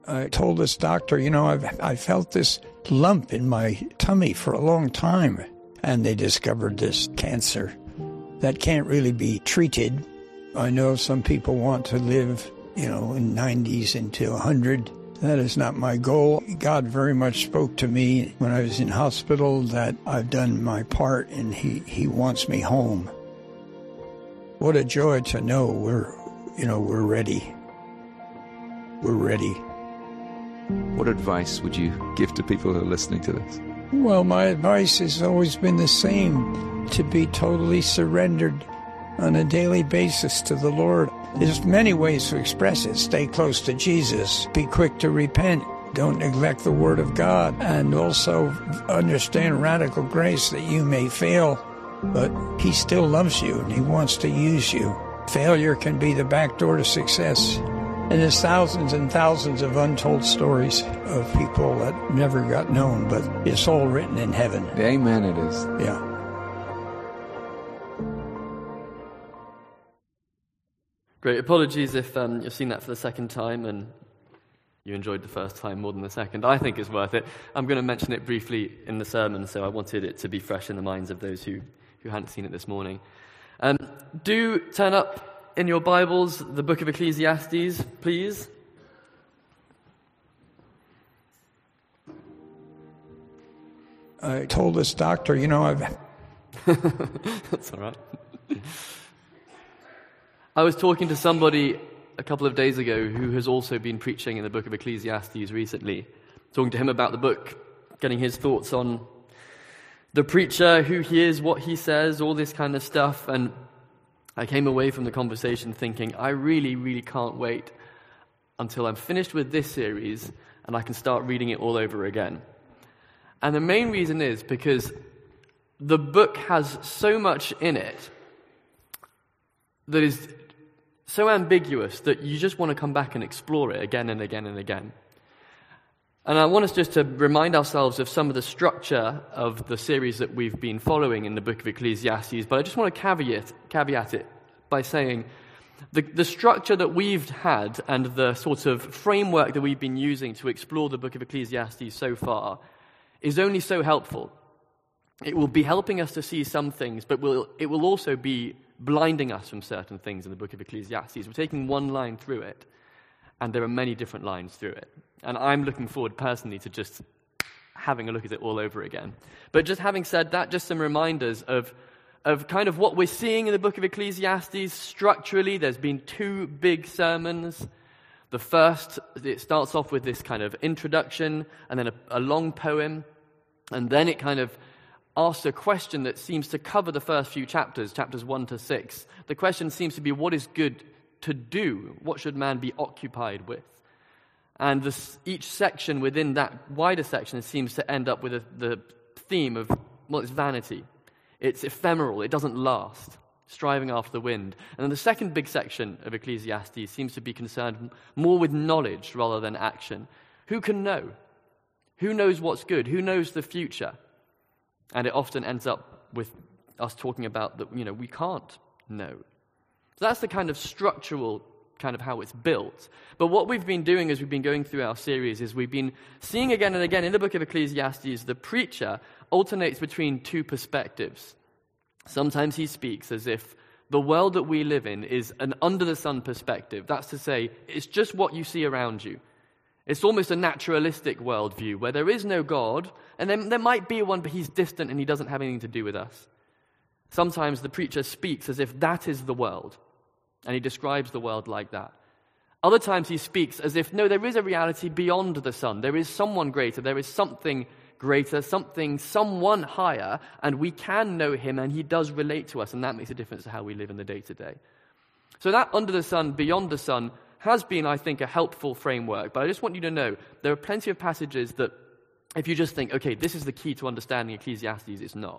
I told this doctor, I felt this lump in my tummy for a long time. And they discovered this cancer that can't really be treated. I know some people want to live, in 90s into 100. That is not my goal. God very much spoke to me when I was in hospital that I've done my part and He wants me home. What a joy to know we're ready. We're ready. What advice would you give to people who are listening to this? Well, my advice has always been the same, to be totally surrendered on a daily basis to the Lord. There's many ways to express it. Stay close to Jesus. Be quick to repent. Don't neglect the Word of God. And also understand radical grace, that you may fail, but He still loves you and He wants to use you. Failure can be the back door to success. And there's thousands and thousands of untold stories of people that never got known, but it's all written in heaven. Amen, it is. Yeah. Great. Apologies if you've seen that for the second time and you enjoyed the first time more than the second. I think it's worth it. I'm going to mention it briefly in the sermon, so I wanted it to be fresh in the minds of those who hadn't seen it this morning. Do turn up in your Bibles the book of Ecclesiastes, please. I told this doctor, That's all right. I was talking to somebody a couple of days ago who has also been preaching in the book of Ecclesiastes recently, talking to him about the book, getting his thoughts on the preacher, who he is, what he says, all this kind of stuff, and I came away from the conversation thinking, I really, really can't wait until I'm finished with this series and I can start reading it all over again. And the main reason is because the book has so much in it that is so ambiguous that you just want to come back and explore it again and again and again. And I want us just to remind ourselves of some of the structure of the series that we've been following in the book of Ecclesiastes, but I just want to caveat it by saying the structure that we've had and the sort of framework that we've been using to explore the book of Ecclesiastes so far is only so helpful. It will be helping us to see some things, but it will also be blinding us from certain things in the book of Ecclesiastes. We're taking one line through it, and there are many different lines through it. And I'm looking forward personally to just having a look at it all over again. But just having said that, just some reminders of kind of what we're seeing in the book of Ecclesiastes. Structurally, there's been two big sermons. The first, it starts off with this kind of introduction and then a long poem. And then it kind of asks a question that seems to cover the first few chapters 1 to 6. The question seems to be, what is good to do? What should man be occupied with? And each section within that wider section seems to end up with the theme of, it's vanity. It's ephemeral. It doesn't last. Striving after the wind. And then the second big section of Ecclesiastes seems to be concerned more with knowledge rather than action. Who can know? Who knows what's good? Who knows the future? And it often ends up with us talking about that, we can't know. So that's the kind of structural kind of how it's built. But what we've been doing as we've been going through our series is we've been seeing again and again in the book of Ecclesiastes, the preacher alternates between two perspectives. Sometimes he speaks as if the world that we live in is an under-the-sun perspective. That's to say, it's just what you see around you. It's almost a naturalistic worldview where there is no God, and then there might be one, but he's distant and he doesn't have anything to do with us. Sometimes the preacher speaks as if that is the world, and he describes the world like that. Other times he speaks as if, no, there is a reality beyond the sun. There is someone greater. There is something greater, someone higher, and we can know him, and he does relate to us, and that makes a difference to how we live in the day-to-day. So that under the sun, beyond the sun, has been, I think, a helpful framework. But I just want you to know, there are plenty of passages that, if you just think, okay, this is the key to understanding Ecclesiastes, it's not.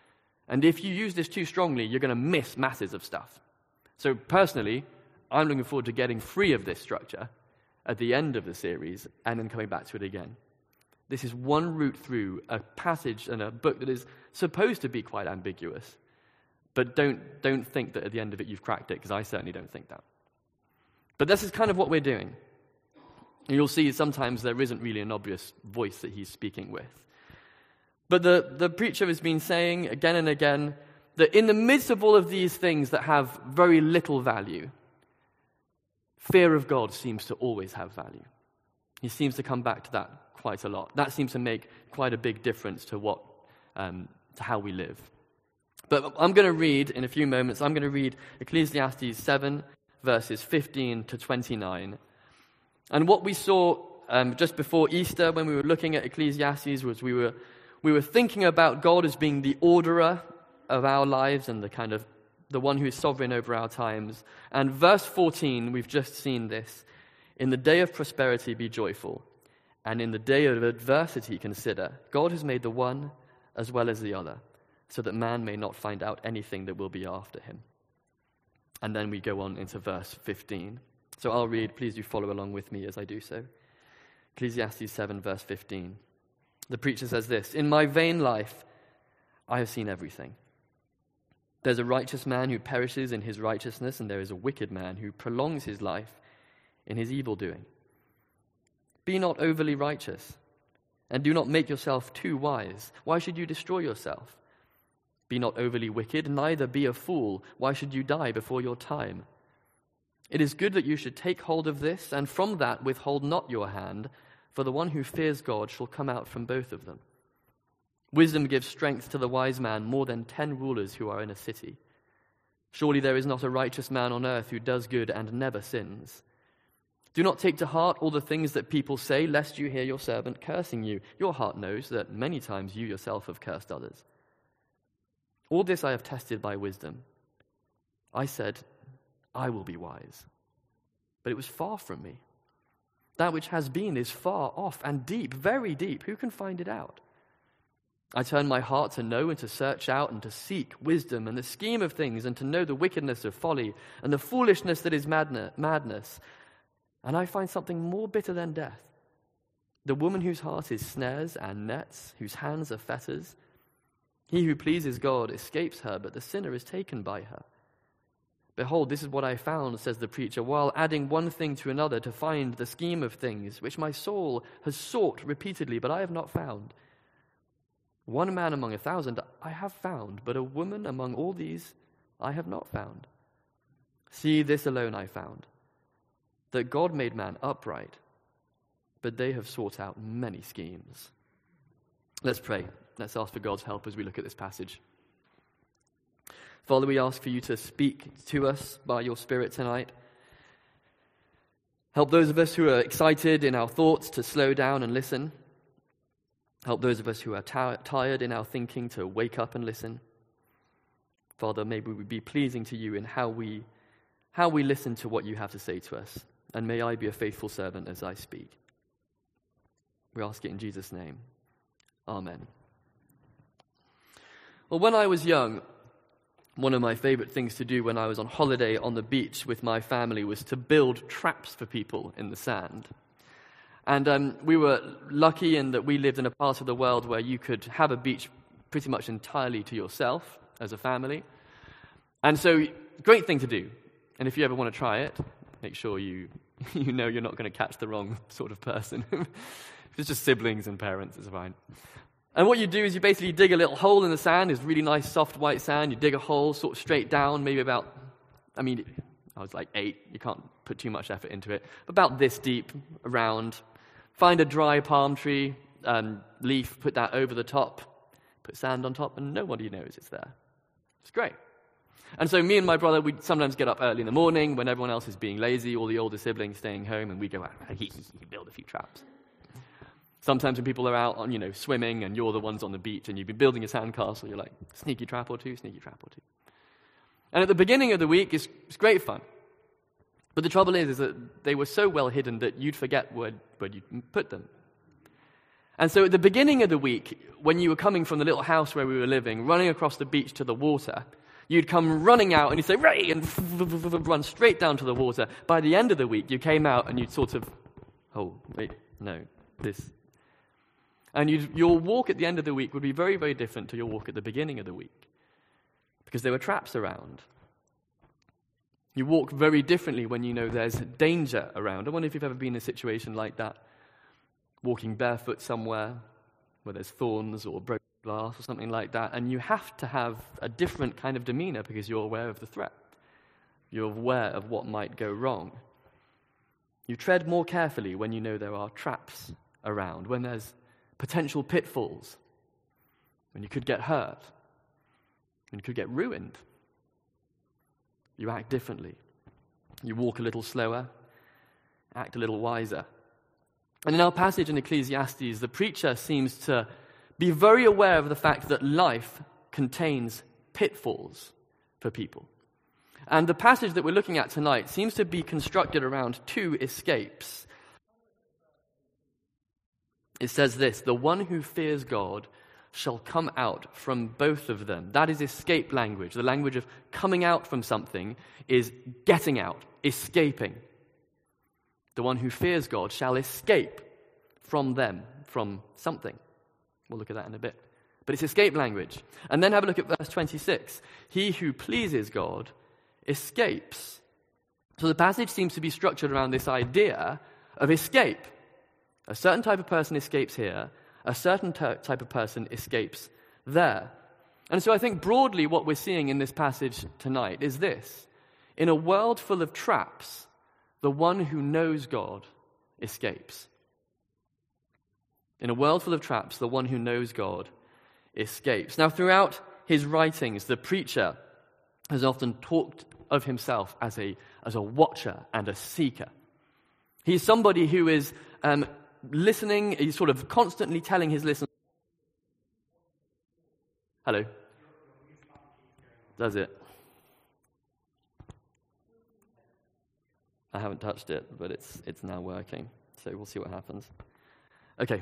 And if you use this too strongly, you're going to miss masses of stuff. So personally, I'm looking forward to getting free of this structure at the end of the series and then coming back to it again. This is one route through a passage and a book that is supposed to be quite ambiguous. But don't think that at the end of it you've cracked it, because I certainly don't think that. But this is kind of what we're doing. And you'll see sometimes there isn't really an obvious voice that he's speaking with. But the preacher has been saying again and again that in the midst of all of these things that have very little value, fear of God seems to always have value. He seems to come back to that quite a lot. That seems to make quite a big difference to how we live. But I'm going to read, in a few moments, I'm going to read Ecclesiastes 7, verses 15 to 29. And what we saw just before Easter when we were looking at Ecclesiastes was we were thinking about God as being the orderer of our lives and the one who is sovereign over our times. And verse 14, we've just seen this. In the day of prosperity be joyful, and in the day of adversity consider, God has made the one as well as the other, so that man may not find out anything that will be after him. And then we go on into verse 15. So I'll read, please do follow along with me as I do so. Ecclesiastes 7, verse 15. The preacher says this, in my vain life I have seen everything. There's a righteous man who perishes in his righteousness, and there is a wicked man who prolongs his life in his evil doing. Be not overly righteous, and do not make yourself too wise. Why should you destroy yourself? Be not overly wicked, neither be a fool. Why should you die before your time? It is good that you should take hold of this, and from that withhold not your hand, for the one who fears God shall come out from both of them. Wisdom gives strength to the wise man more than 10 rulers who are in a city. Surely there is not a righteous man on earth who does good and never sins. Do not take to heart all the things that people say, lest you hear your servant cursing you. Your heart knows that many times you yourself have cursed others. All this I have tested by wisdom. I said, I will be wise. But it was far from me. That which has been is far off and deep, very deep. Who can find it out? I turned my heart to know and to search out and to seek wisdom and the scheme of things and to know the wickedness of folly and the foolishness that is madness. And I find something more bitter than death. The woman whose heart is snares and nets, whose hands are fetters. He who pleases God escapes her, but the sinner is taken by her. Behold, this is what I found, says the preacher, while adding one thing to another to find the scheme of things, which my soul has sought repeatedly, but I have not found. One man among 1,000 I have found, but a woman among all these I have not found. See, this alone I found, that God made man upright, but they have sought out many schemes. Let's pray. Let's ask for God's help as we look at this passage. Father, we ask for you to speak to us by your Spirit tonight. Help those of us who are excited in our thoughts to slow down and listen. Help those of us who are tired in our thinking to wake up and listen. Father, may we be pleasing to you in how we listen to what you have to say to us. And may I be a faithful servant as I speak. We ask it in Jesus' name. Amen. Well, when I was young, one of my favorite things to do when I was on holiday on the beach with my family was to build traps for people in the sand. And we were lucky in that we lived in a part of the world where you could have a beach pretty much entirely to yourself as a family. And so, great thing to do. And if you ever want to try it, make sure you know you're not going to catch the wrong sort of person. If it's just siblings and parents, it's fine. And what you do is you basically dig a little hole in the sand. It's really nice, soft, white sand. You dig a hole sort of straight down, maybe about, I was like 8. You can't put too much effort into it. About this deep, around. Find a dry palm tree, leaf, put that over the top, put sand on top, and nobody knows it's there. It's great. And so me and my brother, we'd sometimes get up early in the morning when everyone else is being lazy, all the older siblings staying home, and we go out and build a few traps. Sometimes when people are out on, swimming and you're the ones on the beach and you've been building a sandcastle, you're like, sneaky trap or two. And at the beginning of the week, it's great fun. But the trouble is that they were so well hidden that you'd forget where you'd put them. And so at the beginning of the week, when you were coming from the little house where we were living, running across the beach to the water, you'd come running out and you'd say, "Ray!" and run straight down to the water. By the end of the week, you came out and you'd sort of, "Oh, wait, no, this." And your walk at the end of the week would be very, very different to your walk at the beginning of the week because there were traps around. You walk very differently when you know there's danger around. I wonder if you've ever been in a situation like that, walking barefoot somewhere where there's thorns or broken glass or something like that, and you have to have a different kind of demeanor because you're aware of the threat. You're aware of what might go wrong. You tread more carefully when you know there are traps around, when there's potential pitfalls, when you could get hurt, when you could get ruined. You act differently. You walk a little slower, act a little wiser. And in our passage in Ecclesiastes, the preacher seems to be very aware of the fact that life contains pitfalls for people. And the passage that we're looking at tonight seems to be constructed around two escapes. It says this: the one who fears God shall come out from both of them. That is escape language. The language of coming out from something is getting out, escaping. The one who fears God shall escape from them, from something. We'll look at that in a bit. But it's escape language. And then have a look at verse 26. He who pleases God escapes. So the passage seems to be structured around this idea of escape. A certain type of person escapes here, a certain type of person escapes there. And so I think broadly what we're seeing in this passage tonight is this: in a world full of traps, the one who knows God escapes. In a world full of traps, the one who knows God escapes. Now, throughout his writings, the preacher has often talked of himself as a watcher and a seeker. He's somebody who is listening. He's sort of constantly telling his listeners. Hello. Does it? I haven't touched it, but it's now working. So we'll see what happens. Okay.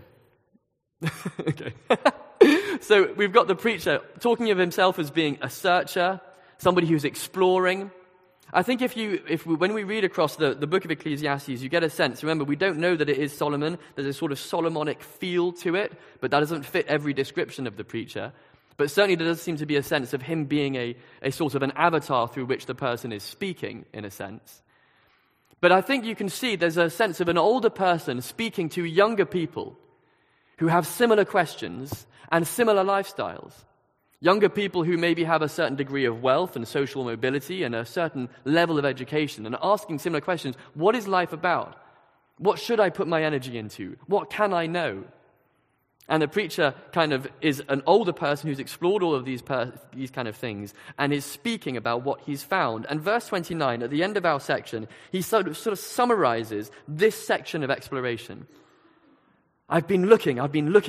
Okay. So we've got the preacher talking of himself as being a searcher, somebody who's exploring. I think when we read across the book of Ecclesiastes, you get a sense. Remember, we don't know that it is Solomon. There's a sort of Solomonic feel to it, but that doesn't fit every description of the preacher. But certainly there does seem to be a sense of him being a sort of an avatar through which the person is speaking, in a sense. But I think you can see there's a sense of an older person speaking to younger people who have similar questions and similar lifestyles. Younger people who maybe have a certain degree of wealth and social mobility and a certain level of education, and asking similar questions. What is life about? What should I put my energy into? What can I know? And the preacher kind of is an older person who's explored all of these kind of things and is speaking about what he's found. And verse 29, at the end of our section, he sort of summarizes this section of exploration. I've been looking,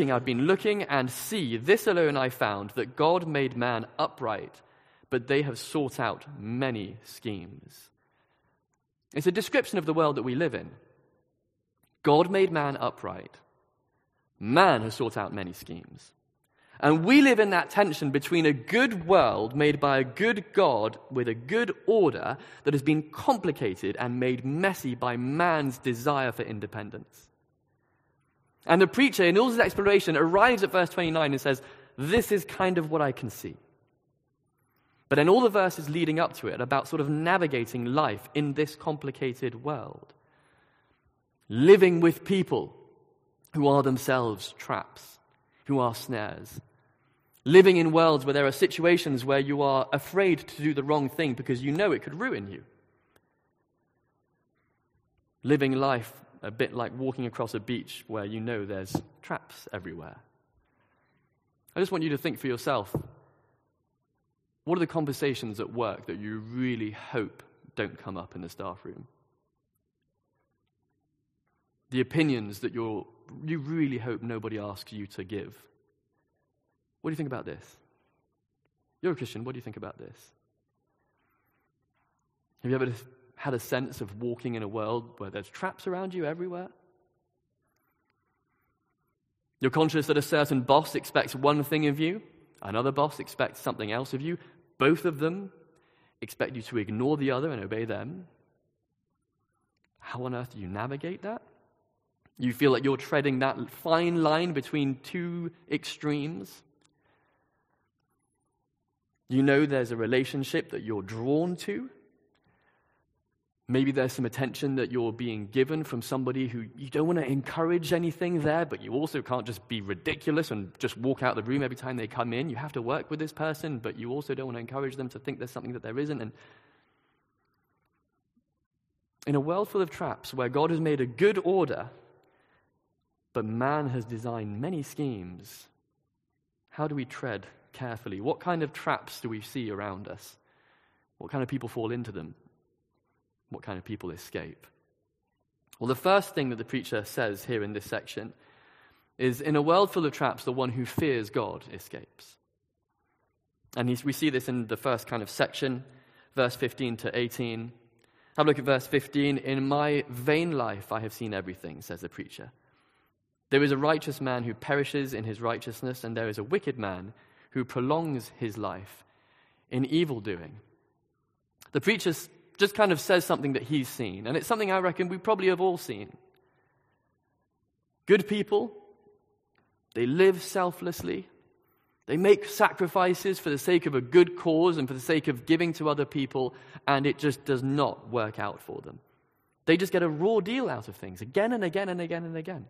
and see, this alone I found, that God made man upright, but they have sought out many schemes. It's a description of the world that we live in. God made man upright. Man has sought out many schemes. And we live in that tension between a good world made by a good God with a good order that has been complicated and made messy by man's desire for independence. And the preacher, in all his exploration, arrives at verse 29 and says, this is kind of what I can see. But then all the verses leading up to it about sort of navigating life in this complicated world. Living with people who are themselves traps, who are snares. Living in worlds where there are situations where you are afraid to do the wrong thing because you know it could ruin you. Living life a bit like walking across a beach where you know there's traps everywhere. I just want you to think for yourself, what are the conversations at work that you really hope don't come up in the staff room? The opinions that you really hope nobody asks you to give. What do you think about this? You're a Christian, what do you think about this? Have you ever had a sense of walking in a world where there's traps around you everywhere? You're conscious that a certain boss expects one thing of you, another boss expects something else of you, both of them expect you to ignore the other and obey them. How on earth do you navigate that? You feel like you're treading that fine line between two extremes. You know there's a relationship that you're drawn to, Maybe there's some attention that you're being given from somebody who you don't want to encourage anything there, but you also can't just be ridiculous and just walk out the room every time they come in. You have to work with this person, but you also don't want to encourage them to think there's something that there isn't. And in a world full of traps where God has made a good order, but man has designed many schemes, how do we tread carefully? What kind of traps do we see around us? What kind of people fall into them? What kind of people escape? Well, the first thing that the preacher says here in this section is, in a world full of traps, the one who fears God escapes. And we see this in the first kind of section, verse 15 to 18. Have a look at verse 15. In my vain life I have seen everything, says the preacher. There is a righteous man who perishes in his righteousness, and there is a wicked man who prolongs his life in evil doing. The preacher just kind of says something that he's seen, and it's something I reckon we probably have all seen. Good people, they live selflessly. They make sacrifices for the sake of a good cause and for the sake of giving to other people, and it just does not work out for them. They just get a raw deal out of things again and again and again and again.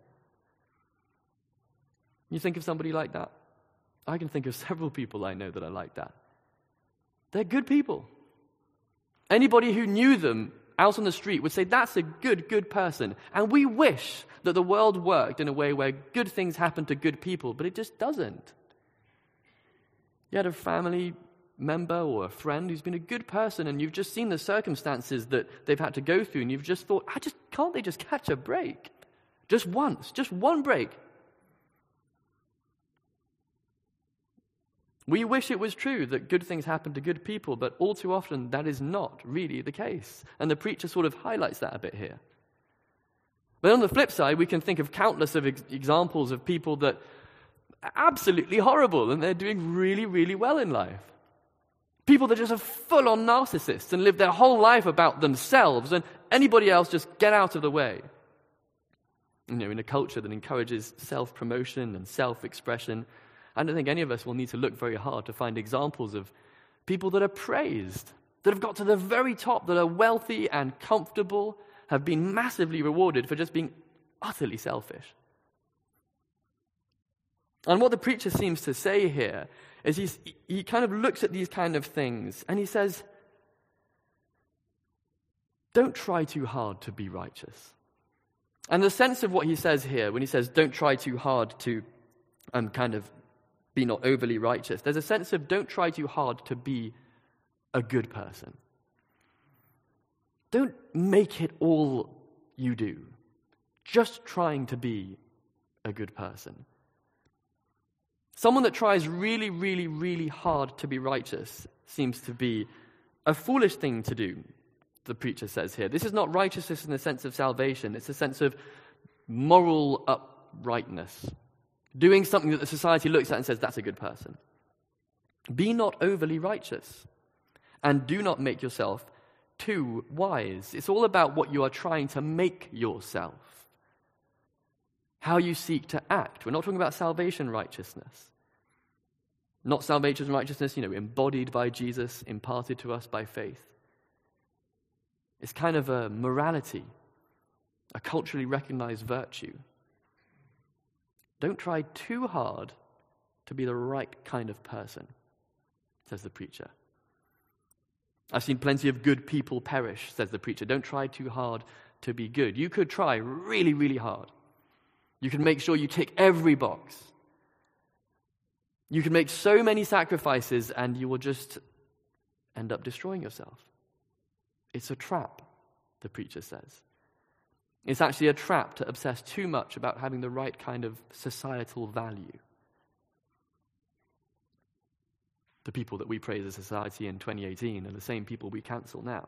You think of somebody like that? I can think of several people I know that are like that. They're good people. Anybody who knew them out on the street would say, that's a good person. And we wish that the world worked in a way where good things happen to good people, but it just doesn't. You had a family member or a friend who's been a good person, and you've just seen the circumstances that they've had to go through, and you've just thought, can't they just catch a break? Just once, just one break. We wish it was true that good things happen to good people, but all too often that is not really the case. And the preacher sort of highlights that a bit here. But on the flip side, we can think of countless of examples of people that are absolutely horrible and they're doing really, really well in life. People that just are full-on narcissists and live their whole life about themselves, and anybody else just get out of the way. In a culture that encourages self-promotion and self-expression, I don't think any of us will need to look very hard to find examples of people that are praised, that have got to the very top, that are wealthy and comfortable, have been massively rewarded for just being utterly selfish. And what the preacher seems to say here is he kind of looks at these kind of things and he says, don't try too hard to be righteous. And the sense of what he says here, when he says don't try too hard to kind of be not overly righteous, there's a sense of don't try too hard to be a good person. Don't make it all you do. Just trying to be a good person. Someone that tries really, really, really hard to be righteous seems to be a foolish thing to do, the preacher says here. This is not righteousness in the sense of salvation. It's a sense of moral uprightness. Doing something that the society looks at and says, that's a good person. Be not overly righteous, and do not make yourself too wise. It's all about what you are trying to make yourself. How you seek to act. We're not talking about salvation righteousness. Not salvation righteousness, embodied by Jesus, imparted to us by faith. It's kind of a morality, a culturally recognized virtue. Don't try too hard to be the right kind of person, says the preacher. I've seen plenty of good people perish, says the preacher. Don't try too hard to be good. You could try really, really hard. You can make sure you tick every box. You can make so many sacrifices and you will just end up destroying yourself. It's a trap, the preacher says. It's actually a trap to obsess too much about having the right kind of societal value. The people that we praise as society in 2018 are the same people we cancel now.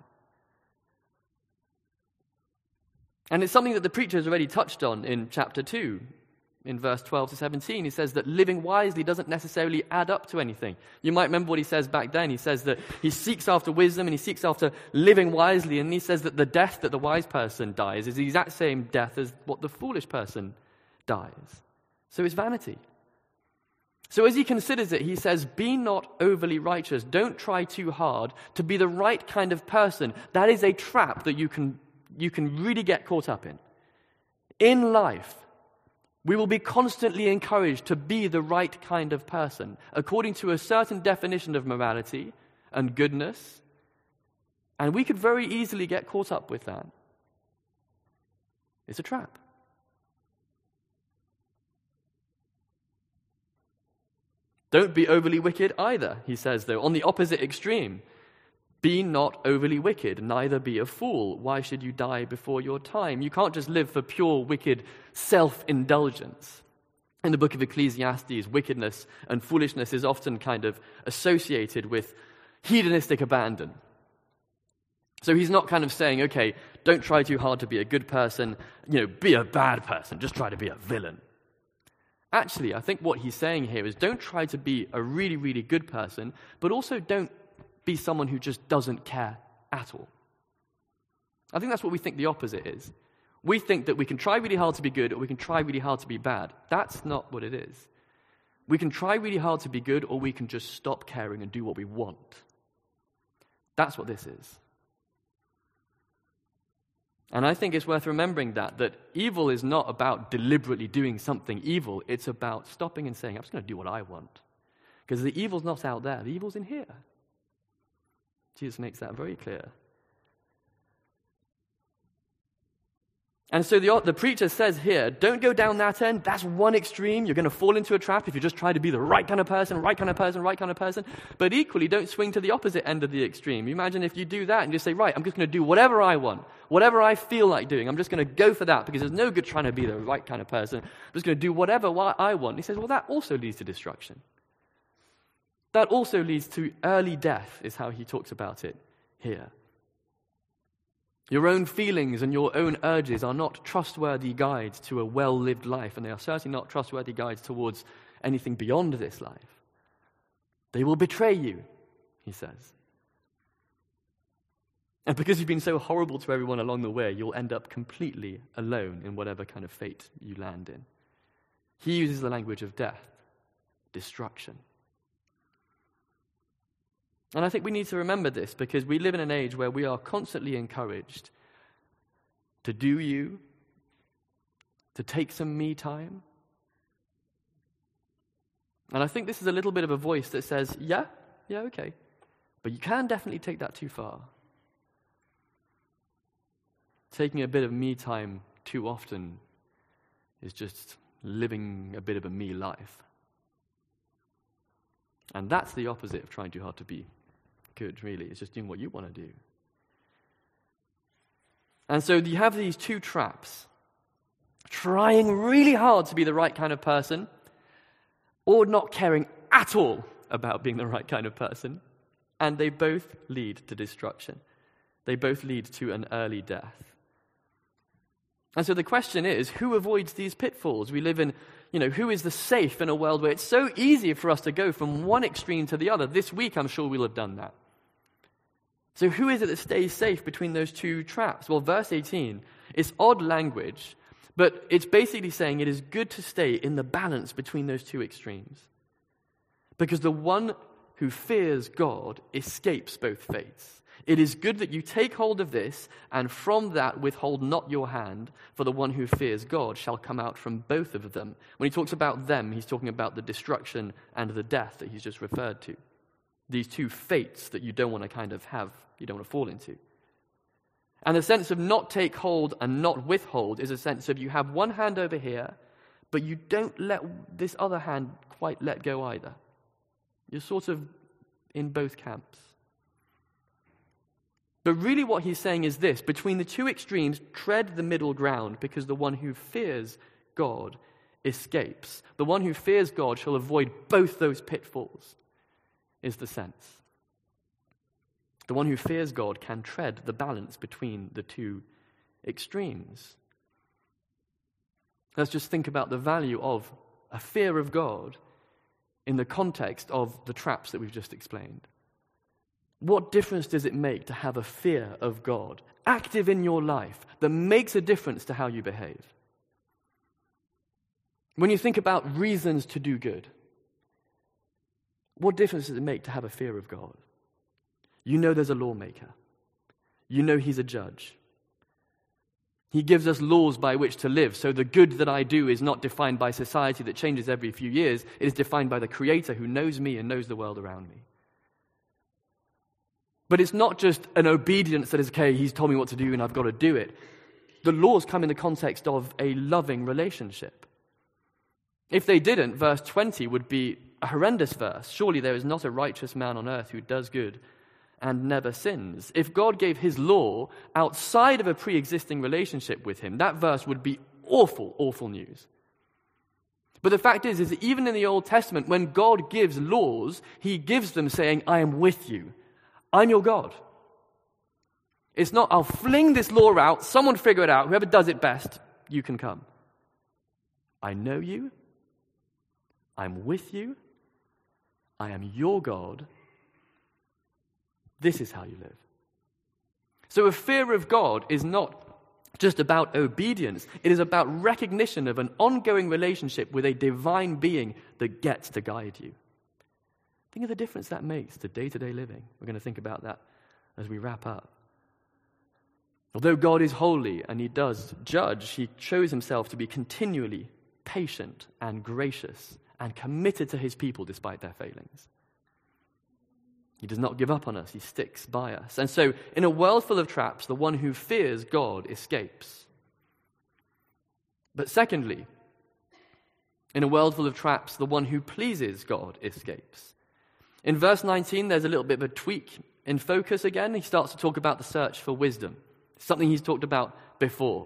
And it's something that the preacher has already touched on in chapter 2. In verse 12 to 17, he says that living wisely doesn't necessarily add up to anything. You might remember what he says back then. He says that he seeks after wisdom and he seeks after living wisely, and he says that the death that the wise person dies is the exact same death as what the foolish person dies. So it's vanity. So as he considers it, he says, be not overly righteous. Don't try too hard to be the right kind of person. That is a trap that you can really get caught up in. In life, we will be constantly encouraged to be the right kind of person, according to a certain definition of morality and goodness. And we could very easily get caught up with that. It's a trap. Don't be overly wicked either, he says, though, on the opposite extreme. Be not overly wicked, neither be a fool. Why should you die before your time? You can't just live for pure, wicked self-indulgence. In the book of Ecclesiastes, wickedness and foolishness is often kind of associated with hedonistic abandon. So he's not kind of saying, okay, don't try too hard to be a good person, be a bad person, just try to be a villain. Actually, I think what he's saying here is don't try to be a really, really good person, but also don't be someone who just doesn't care at all. I think that's what we think the opposite is. We think that we can try really hard to be good or we can try really hard to be bad. That's not what it is. We can try really hard to be good or we can just stop caring and do what we want. That's what this is. And I think it's worth remembering that evil is not about deliberately doing something evil. It's about stopping and saying, I'm just going to do what I want. Because the evil's not out there. The evil's in here. Jesus makes that very clear. And so the preacher says here, don't go down that end. That's one extreme. You're going to fall into a trap if you just try to be the right kind of person, right kind of person, right kind of person. But equally, don't swing to the opposite end of the extreme. You imagine if you do that and just say, right, I'm just going to do whatever I want, whatever I feel like doing. I'm just going to go for that because there's no good trying to be the right kind of person. I'm just going to do whatever I want. He says, well, that also leads to destruction. That also leads to early death, is how he talks about it here. Your own feelings and your own urges are not trustworthy guides to a well-lived life, and they are certainly not trustworthy guides towards anything beyond this life. They will betray you, he says. And because you've been so horrible to everyone along the way, you'll end up completely alone in whatever kind of fate you land in. He uses the language of death, destruction. And I think we need to remember this because we live in an age where we are constantly encouraged to do you, to take some me time. And I think this is a little bit of a voice that says, yeah, okay. But you can definitely take that too far. Taking a bit of me time too often is just living a bit of a me life. And that's the opposite of trying too hard to be good, really. It's just doing what you want to do. And so you have these two traps. Trying really hard to be the right kind of person, or not caring at all about being the right kind of person. And they both lead to destruction. They both lead to an early death. And so the question is, who avoids these pitfalls? We live in, who is the safe in a world where it's so easy for us to go from one extreme to the other? This week, I'm sure we'll have done that. So who is it that stays safe between those two traps? Well, verse 18, it's odd language, but it's basically saying it is good to stay in the balance between those two extremes. Because the one who fears God escapes both fates. It is good that you take hold of this, and from that withhold not your hand, for the one who fears God shall come out from both of them. When he talks about them, he's talking about the destruction and the death that he's just referred to. These two fates that you don't want to kind of have, you don't want to fall into. And the sense of not take hold and not withhold is a sense of you have one hand over here, but you don't let this other hand quite let go either. You're sort of in both camps. But really what he's saying is this: between the two extremes, tread the middle ground, because the one who fears God escapes. The one who fears God shall avoid both those pitfalls, is the sense. The one who fears God can tread the balance between the two extremes. Let's just think about the value of a fear of God in the context of the traps that we've just explained. What difference does it make to have a fear of God active in your life that makes a difference to how you behave? When you think about reasons to do good, What difference does it make to have a fear of God? You know there's a lawmaker. You know he's a judge. He gives us laws by which to live, so the good that I do is not defined by society that changes every few years. It is defined by the Creator who knows me and knows the world around me. But it's not just an obedience that is, okay, he's told me what to do and I've got to do it. The laws come in the context of a loving relationship. If they didn't, verse 20 would be a horrendous verse. Surely there is not a righteous man on earth who does good and never sins. If God gave his law outside of a pre-existing relationship with him, that verse would be awful, awful news. But the fact is that even in the Old Testament, when God gives laws, he gives them saying, I am with you. I'm your God. It's not, I'll fling this law out, someone figure it out, whoever does it best, you can come. I know you. I'm with you. I am your God. This is how you live. So a fear of God is not just about obedience. It is about recognition of an ongoing relationship with a divine being that gets to guide you. Think of the difference that makes to day-to-day living. We're going to think about that as we wrap up. Although God is holy and he does judge, he shows himself to be continually patient and gracious and committed to his people despite their failings. He does not give up on us. He sticks by us. And so, in a world full of traps, the one who fears God escapes. But secondly, in a world full of traps, the one who pleases God escapes. In verse 19, there's a little bit of a tweak in focus again. He starts to talk about the search for wisdom, something he's talked about before.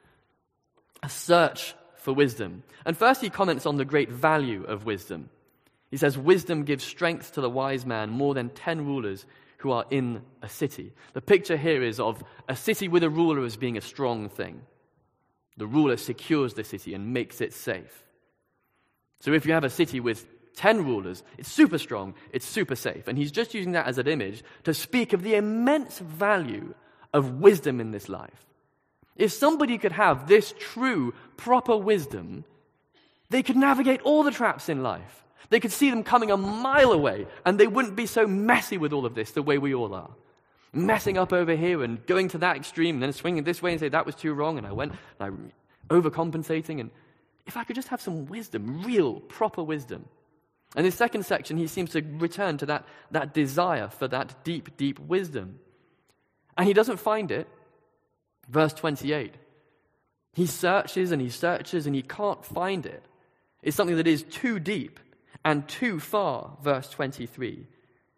A search for wisdom. And first he comments on the great value of wisdom. He says, wisdom gives strength to the wise man more than 10 rulers who are in a city. The picture here is of a city with a ruler as being a strong thing. The ruler secures the city and makes it safe. So if you have a city with 10 rulers, it's super strong, it's super safe. And he's just using that as an image to speak of the immense value of wisdom in this life. If somebody could have this true, proper wisdom, they could navigate all the traps in life. They could see them coming a mile away, and they wouldn't be so messy with all of this the way we all are. Messing up over here and going to that extreme and then swinging this way and say that was too wrong and I overcompensating. And if I could just have some wisdom, real, proper wisdom. And in the second section, he seems to return to that desire for that deep, deep wisdom. And he doesn't find it. Verse 28. He searches and he can't find it. It's something that is too deep and too far. Verse 23.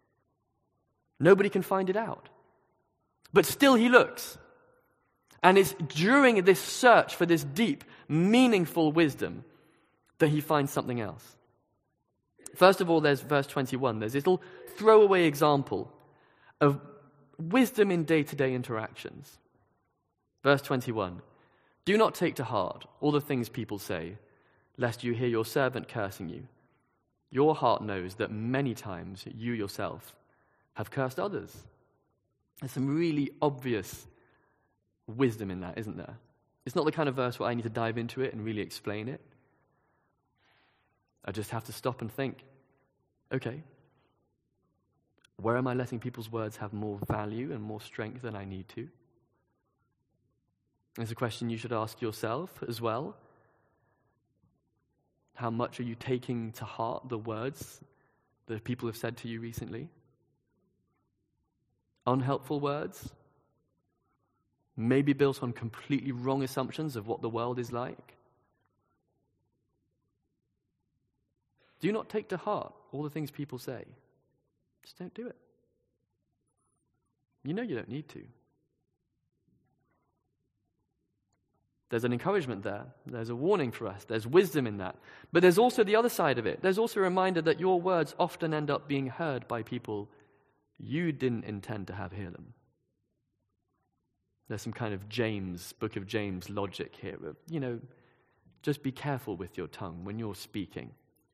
Nobody can find it out. But still he looks. And it's during this search for this deep, meaningful wisdom that he finds something else. First of all, there's verse 21. There's this little throwaway example of wisdom in day-to-day interactions. Verse 21. Do not take to heart all the things people say, lest you hear your servant cursing you. Your heart knows that many times you yourself have cursed others. There's some really obvious wisdom in that, isn't there? It's not the kind of verse where I need to dive into it and really explain it. I just have to stop and think, okay, where am I letting people's words have more value and more strength than I need to? It's a question you should ask yourself as well. How much are you taking to heart the words that people have said to you recently? Unhelpful words, maybe built on completely wrong assumptions of what the world is like. Do not take to heart all the things people say. Just don't do it. You know you don't need to. There's an encouragement there. There's a warning for us. There's wisdom in that. But there's also the other side of it. There's also a reminder that your words often end up being heard by people you didn't intend to have hear them. There's some kind of Book of James logic here of, just be careful with your tongue when you're speaking.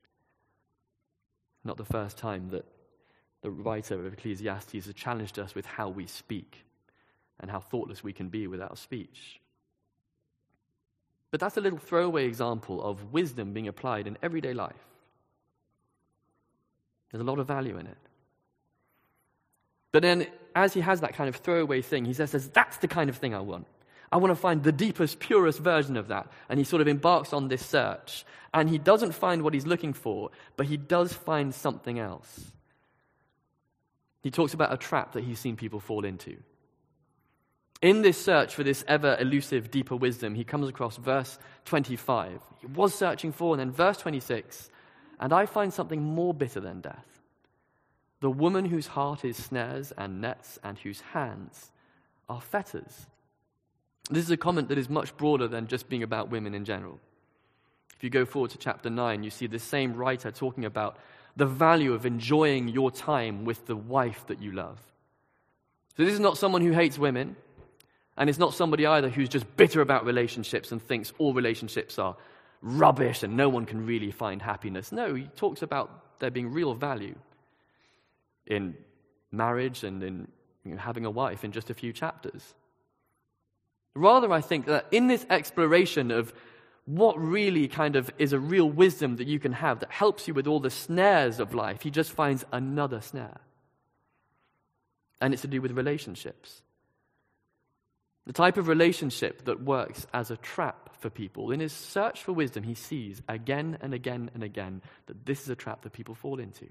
Not the first time that the writer of Ecclesiastes has challenged us with how we speak and how thoughtless we can be with our speech. But that's a little throwaway example of wisdom being applied in everyday life. There's a lot of value in it. But then, as he has that kind of throwaway thing, he says, that's the kind of thing I want. I want to find the deepest, purest version of that. And he sort of embarks on this search. And he doesn't find what he's looking for, but he does find something else. He talks about a trap that he's seen people fall into. In this search for this ever-elusive, deeper wisdom, he comes across verse 25. He was searching for, and then verse 26, and I find something more bitter than death. The woman whose heart is snares and nets and whose hands are fetters. This is a comment that is much broader than just being about women in general. If you go forward to chapter 9, you see the same writer talking about the value of enjoying your time with the wife that you love. So this is not someone who hates women, and it's not somebody either who's just bitter about relationships and thinks all relationships are rubbish and no one can really find happiness. No, he talks about there being real value in marriage and in having a wife in just a few chapters. Rather, I think that in this exploration of what really kind of is a real wisdom that you can have that helps you with all the snares of life, he just finds another snare. And it's to do with relationships. The type of relationship that works as a trap for people. In his search for wisdom, he sees again and again and again that this is a trap that people fall into.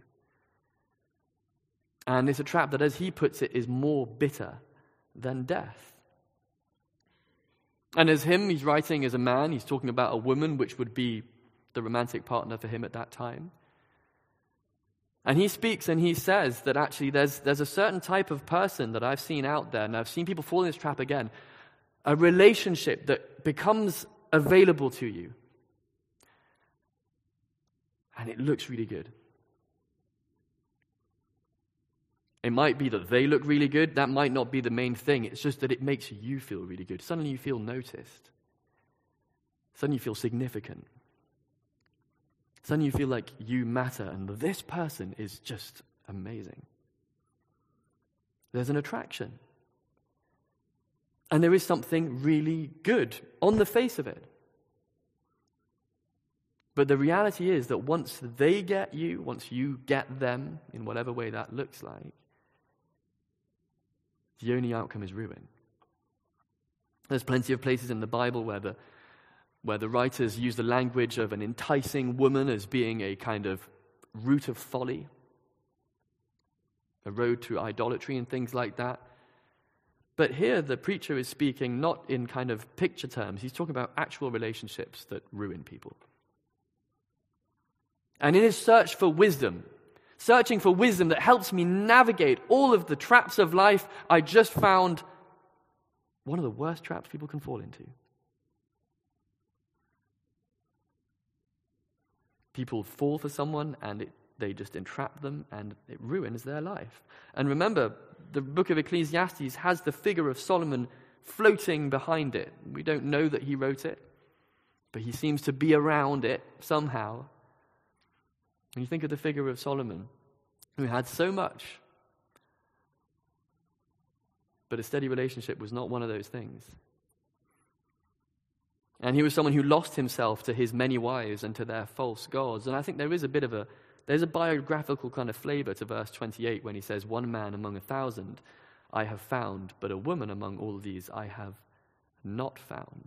And it's a trap that, as he puts it, is more bitter than death. And as he's writing as a man, he's talking about a woman, which would be the romantic partner for him at that time. And he speaks and he says that actually there's a certain type of person that I've seen out there, and I've seen people fall in this trap again, a relationship that becomes available to you. And it looks really good. It might be that they look really good. That might not be the main thing. It's just that it makes you feel really good. Suddenly you feel noticed. Suddenly you feel significant. Suddenly you feel like you matter, and this person is just amazing. There's an attraction. And there is something really good on the face of it. But the reality is that once they get you, once you get them, in whatever way that looks like, the only outcome is ruin. There's plenty of places in the Bible where the writers use the language of an enticing woman as being a kind of root of folly, a road to idolatry and things like that. But here the preacher is speaking not in kind of picture terms. He's talking about actual relationships that ruin people. And in his search for wisdom, searching for wisdom that helps me navigate all of the traps of life, I just found one of the worst traps people can fall into. People fall for someone and they just entrap them and it ruins their life. And remember, the book of Ecclesiastes has the figure of Solomon floating behind it. We don't know that he wrote it, but he seems to be around it somehow. When you think of the figure of Solomon, who had so much, but a steady relationship was not one of those things. And he was someone who lost himself to his many wives and to their false gods. And I think there is there's a biographical kind of flavor to verse 28 when he says, "One man among 1,000 I have found, but a woman among all these I have not found."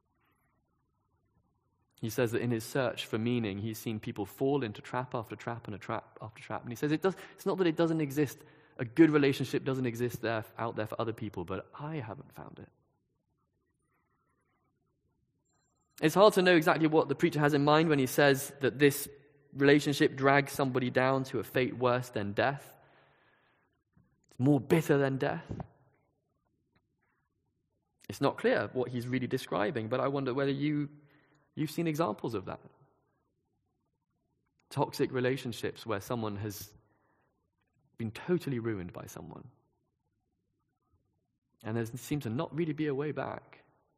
He says that in his search for meaning, he's seen people fall into trap after trap and a trap after trap. And he says it's not that it doesn't exist, a good relationship doesn't exist out there for other people, but I haven't found it. It's hard to know exactly what the preacher has in mind when he says that this relationship drags somebody down to a fate worse than death. It's more bitter than death. It's not clear what he's really describing, but I wonder whether you've seen examples of that. Toxic relationships where someone has been totally ruined by someone. And there seems to not really be a way back.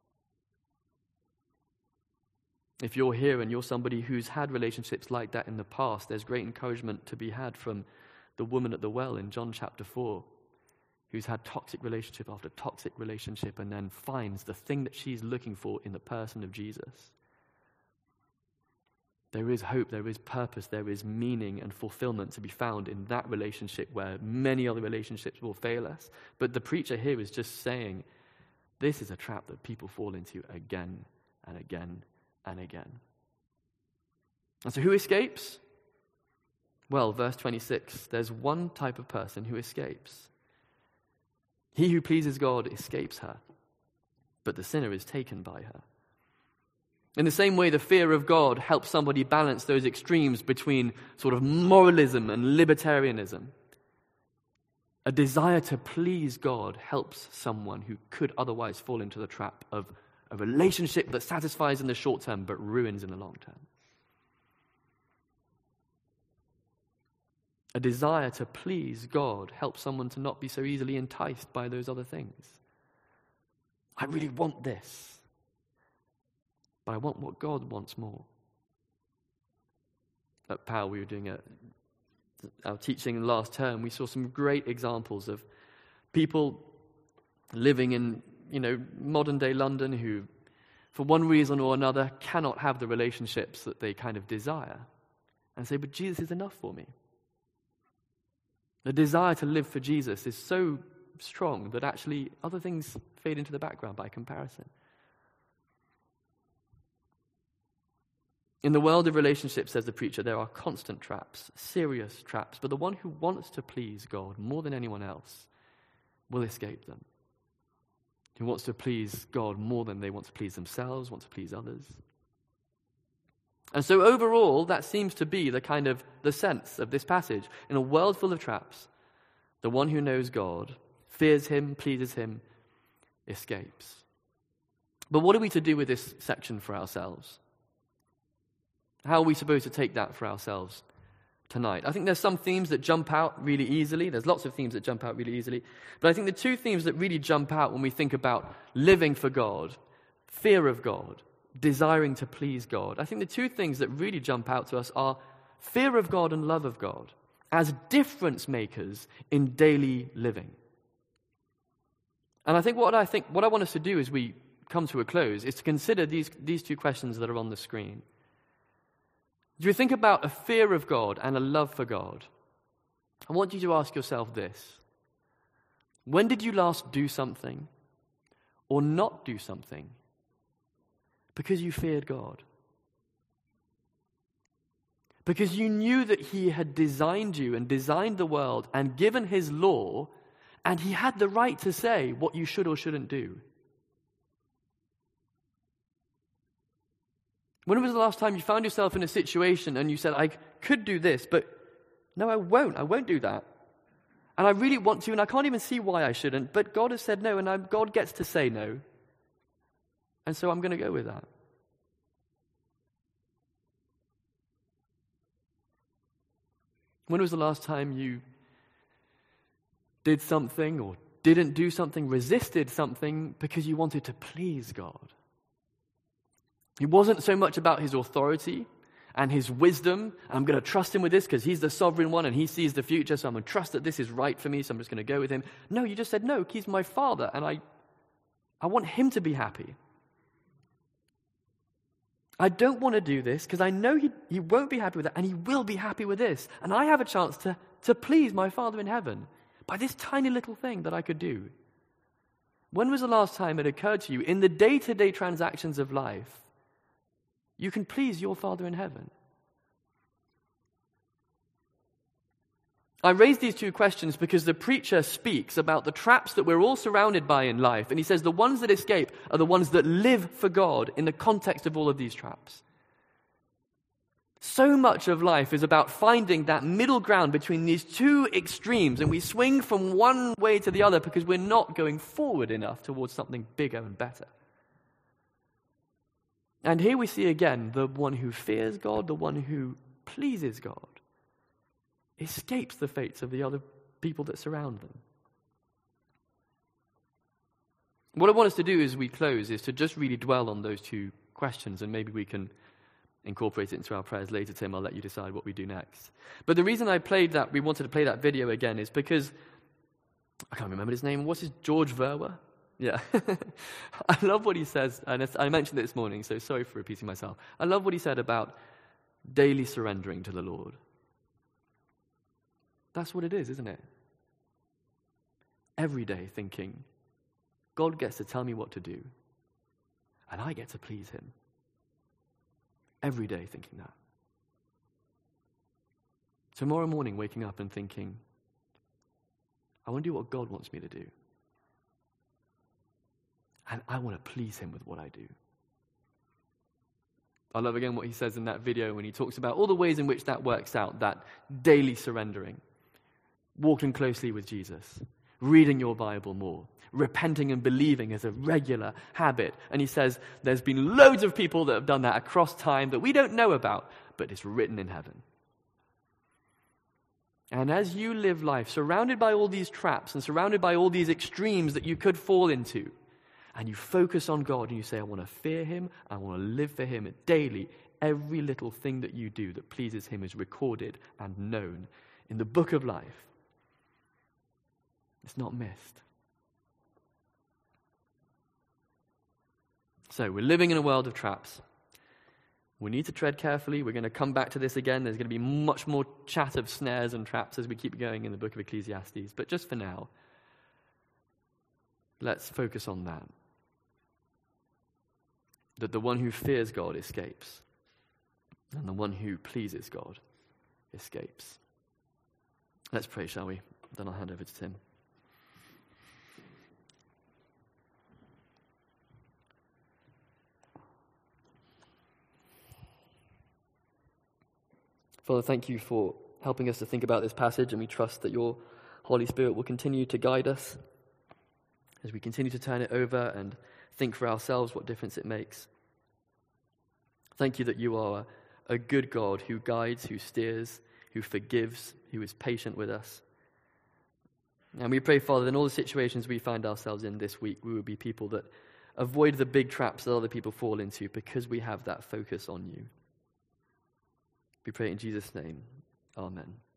If you're here and you're somebody who's had relationships like that in the past, there's great encouragement to be had from the woman at the well in John chapter 4, who's had toxic relationship after toxic relationship and then finds the thing that she's looking for in the person of Jesus. There is hope, there is purpose, there is meaning and fulfillment to be found in that relationship where many other relationships will fail us. But the preacher here is just saying, this is a trap that people fall into again and again and again. And so who escapes? Well, verse 26, there's one type of person who escapes. He who pleases God escapes her, but the sinner is taken by her. In the same way, the fear of God helps somebody balance those extremes between sort of moralism and libertarianism. A desire to please God helps someone who could otherwise fall into the trap of a relationship that satisfies in the short term but ruins in the long term. A desire to please God helps someone to not be so easily enticed by those other things. I really want this, but I want what God wants more. At POW, we were doing our teaching last term. We saw some great examples of people living in, modern day London who, for one reason or another, cannot have the relationships that they kind of desire, and say, but Jesus is enough for me. The desire to live for Jesus is so strong that actually other things fade into the background by comparison. In the world of relationships, says the preacher, there are constant traps, serious traps, but the one who wants to please God more than anyone else will escape them. Who wants to please God more than they want to please themselves, want to please others. And so overall, that seems to be the sense of this passage. In a world full of traps, the one who knows God, fears him, pleases him, escapes. But what are we to do with this section for ourselves? How are we supposed to take that for ourselves tonight? I think there's some themes that jump out really easily. There's lots of themes that jump out really easily. But I think the two themes that really jump out when we think about living for God, fear of God, desiring to please God, I think the two things that really jump out to us are fear of God and love of God as difference makers in daily living. And I think what I want us to do as we come to a close is to consider these two questions that are on the screen. Do you think about a fear of God and a love for God? I want you to ask yourself this. When did you last do something or not do something because you feared God? Because you knew that he had designed you and designed the world and given his law, and he had the right to say what you should or shouldn't do. When was the last time you found yourself in a situation and you said, I could do this, but no, I won't do that. And I really want to, and I can't even see why I shouldn't, but God has said no, and God gets to say no. And so I'm going to go with that. When was the last time you did something or didn't do something, resisted something because you wanted to please God? It wasn't so much about his authority and his wisdom. I'm going to trust him with this because he's the sovereign one and he sees the future, so I'm going to trust that this is right for me, so I'm just going to go with him. No, you just said, no, he's my father, and I want him to be happy. I don't want to do this because I know he won't be happy with that, and he will be happy with this. And I have a chance to please my Father in heaven by this tiny little thing that I could do. When was the last time it occurred to you in the day-to-day transactions of life, you can please your Father in heaven? I raise these two questions because the preacher speaks about the traps that we're all surrounded by in life. And he says the ones that escape are the ones that live for God in the context of all of these traps. So much of life is about finding that middle ground between these two extremes. And we swing from one way to the other because we're not going forward enough towards something bigger and better. And here we see again the one who fears God, the one who pleases God, escapes the fates of the other people that surround them. What I want us to do as we close is to just really dwell on those two questions, and maybe we can incorporate it into our prayers later. Tim, I'll let you decide what we do next. But the reason we wanted to play that video again is because, I can't remember his name, what's his, George Verwer? Yeah. I love what he says, and I mentioned it this morning, so sorry for repeating myself. I love what he said about daily surrendering to the Lord. That's what it is, isn't it? Every day thinking, God gets to tell me what to do, and I get to please him. Every day thinking that. Tomorrow morning waking up and thinking, I want to do what God wants me to do. And I want to please him with what I do. I love again what he says in that video when he talks about all the ways in which that works out, that daily surrendering, walking closely with Jesus, reading your Bible more, repenting and believing as a regular habit. And he says there's been loads of people that have done that across time that we don't know about, but it's written in heaven. And as you live life surrounded by all these traps and surrounded by all these extremes that you could fall into, and you focus on God and you say, I want to fear him, I want to live for him daily, every little thing that you do that pleases him is recorded and known in the book of life. It's not missed. So we're living in a world of traps. We need to tread carefully. We're going to come back to this again. There's going to be much more chat of snares and traps as we keep going in the book of Ecclesiastes. But just for now, let's focus on that. That the one who fears God escapes, and the one who pleases God escapes. Let's pray, shall we? Then I'll hand over to Tim. Father, thank you for helping us to think about this passage, and we trust that your Holy Spirit will continue to guide us as we continue to turn it over and think for ourselves what difference it makes. Thank you that you are a good God who guides, who steers, who forgives, who is patient with us. And we pray, Father, in all the situations we find ourselves in this week, we will be people that avoid the big traps that other people fall into because we have that focus on you. We pray in Jesus' name. Amen.